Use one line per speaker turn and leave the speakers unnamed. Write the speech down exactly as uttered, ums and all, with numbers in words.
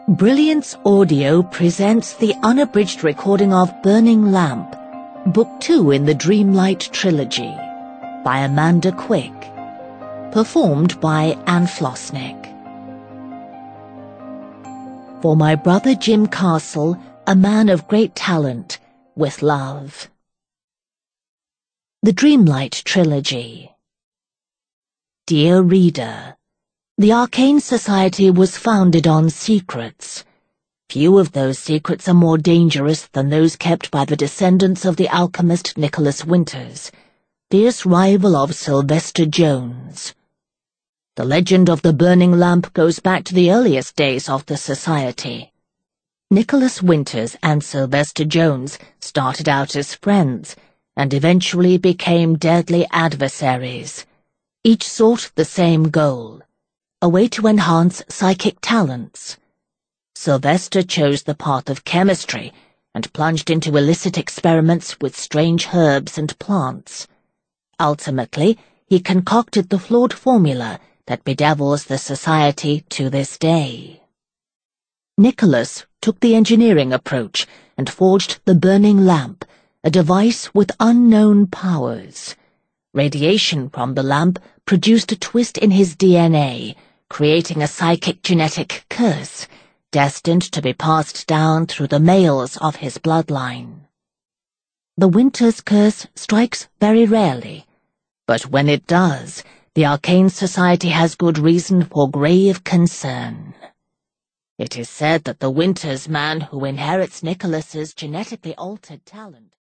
Brilliance Audio presents the unabridged recording of Burning Lamp, Book two in the Dreamlight Trilogy, by Amanda Quick, performed by Anne Flosnick. For my brother Jim Castle, a man of great talent, with love. The Dreamlight Trilogy. Dear Reader, the Arcane Society was founded on secrets. Few of those secrets are more dangerous than those kept by the descendants of the alchemist Nicholas Winters, fierce rival of Sylvester Jones. The legend of the burning lamp goes back to the earliest days of the Society. Nicholas Winters and Sylvester Jones started out as friends and eventually became deadly adversaries. Each sought the same goal, a way to enhance psychic talents. Sylvester chose the path of chemistry and plunged into illicit experiments with strange herbs and plants. Ultimately, he concocted the flawed formula that bedevils the Society to this day. Nicholas took the engineering approach and forged the burning lamp, a device with unknown powers. Radiation from the lamp produced a twist in his D N A, creating a psychic genetic curse, destined to be passed down through the males of his bloodline. The Winters curse strikes very rarely, but when it does, the Arcane Society has good reason for grave concern. It is said that the Winters man who inherits Nicholas's genetically altered talent